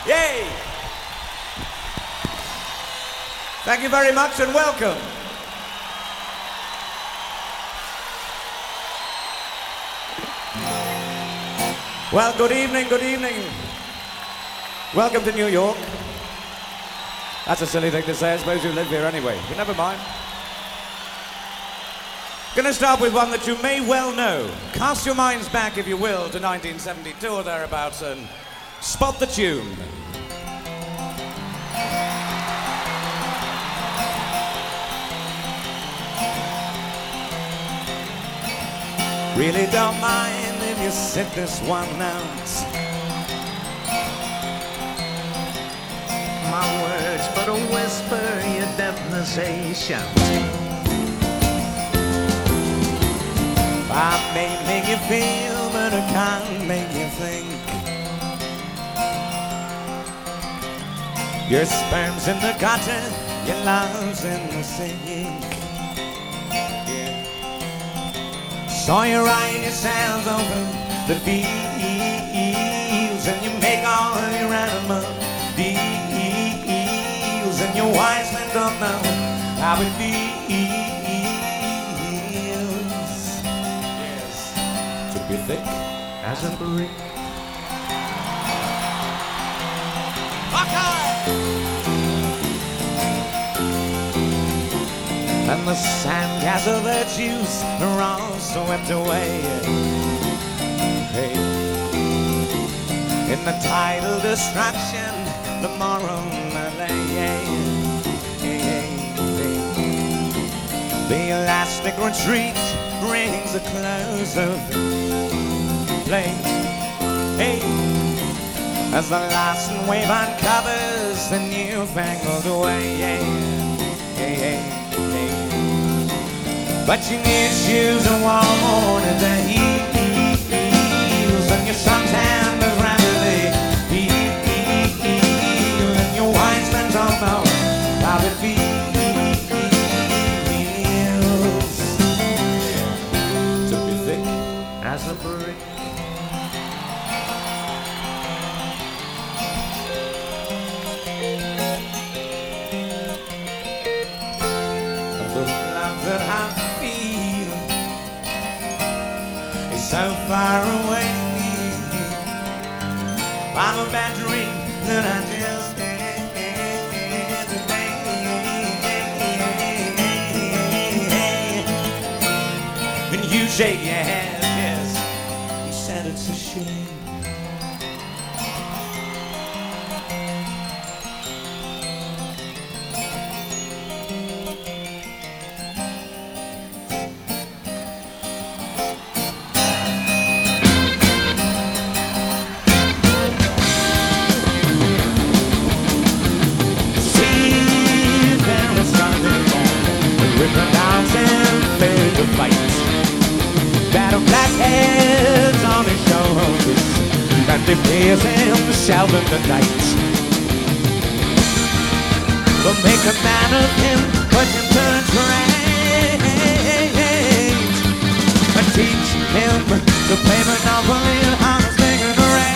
Yay! Thank you very much and welcome. Well, good evening, good evening. Welcome to New York. That's a silly thing to say, I suppose you live here anyway, but never mind. Gonna start with one that you may well know. Cast your minds back, if you will, to 1972 or thereabouts and spot the tune. Really don't mind if you sit this one out. My words but a whisper, your deafness say shout. I may make you feel, but I can't make you think. Your sperm's in the gutter, your love's in the sink. Yeah. Saw you ride yourselves over the fields, and you make all your animal deals, and your wise men don't know how it feels. Yes, to be thick As a brick. And the sandcastle virtues are all swept away. Hey. In the tidal destruction, the moral malay. The elastic retreat brings the close of play. Hey. As the last wave uncovers the newfangled way. But your new shoes are worn at the heels, and your suntan is rapidly healed, and your wise men don't know how it feels to be thick As a brick. The love that I feel is so far away. I'm a bad dream that I just had today. When you shake your head, yes, you said it's a shame. Himself in the night. But make a man of him, put him to trade, and teach him to play Monopoly and how to sing in the rain.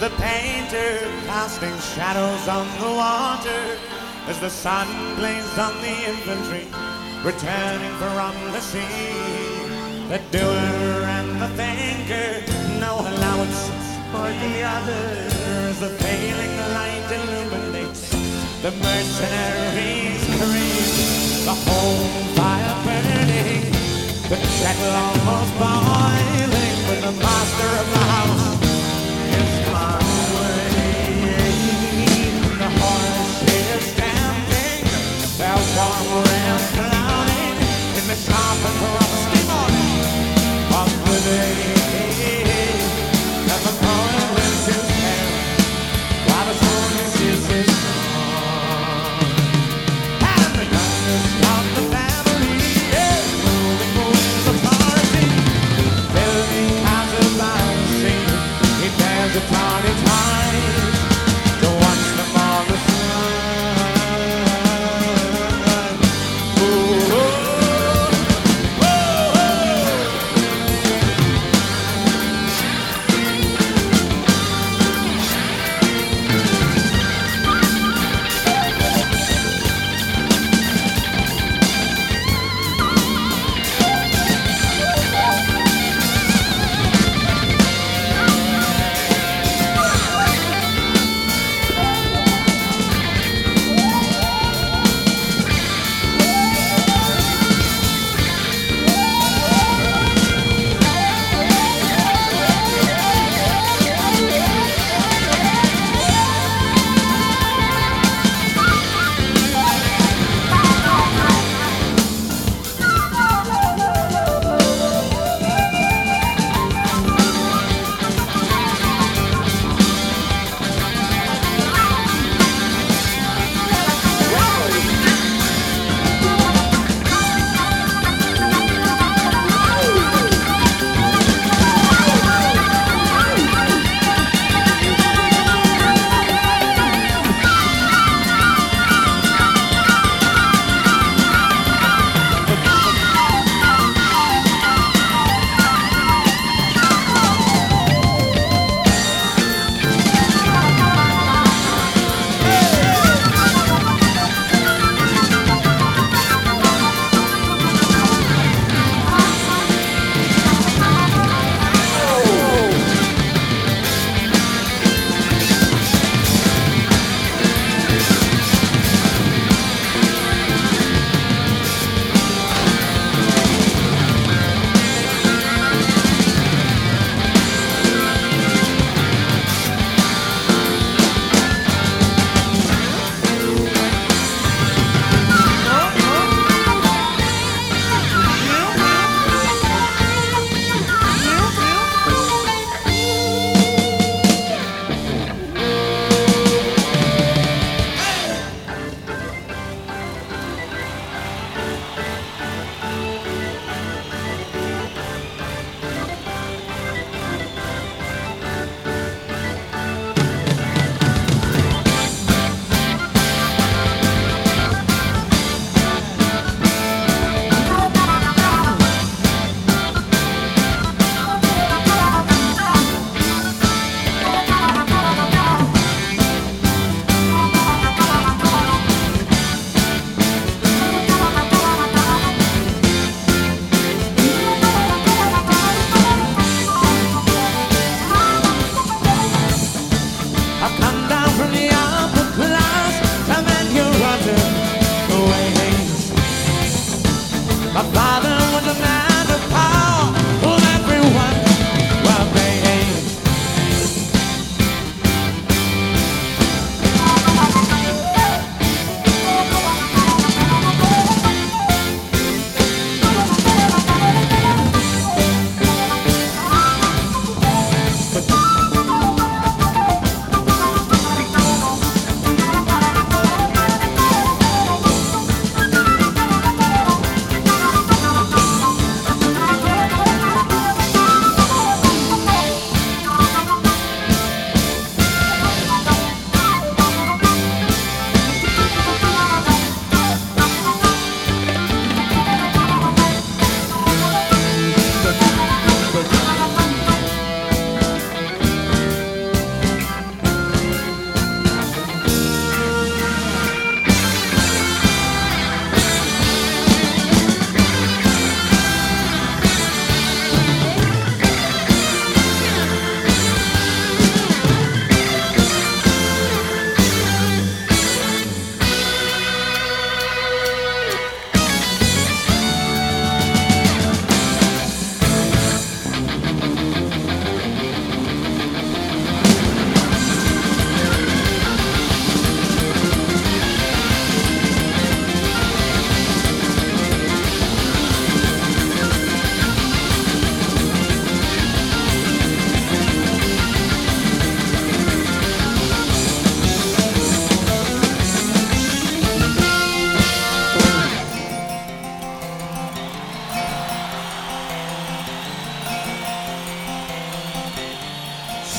the painter casting shadows on the water as the sun blazed on the infantry returning from the sea. The doer and the thinker, no allowances for the other, as the failing light illuminates the mercenaries' career. The home fire burning, the kettle almost boiling, but the master of the house is far away. The horse is stamping, their warm rails clouding in the sharp and frosty morning of the day. And the cold winds is down, while the sun is his song. And the youngest of the family is moving towards authority, filling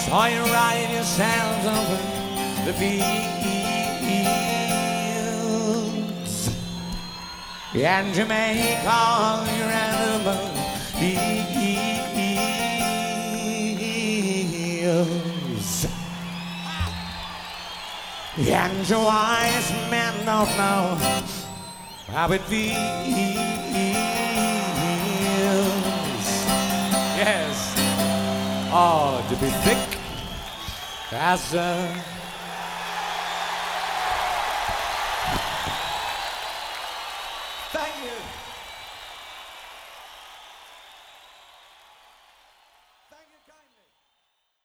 saw you ride yourselves over the fields, and you make all your animals deals. And your wise men don't know how it feels. Yes. Oh, to be thick as a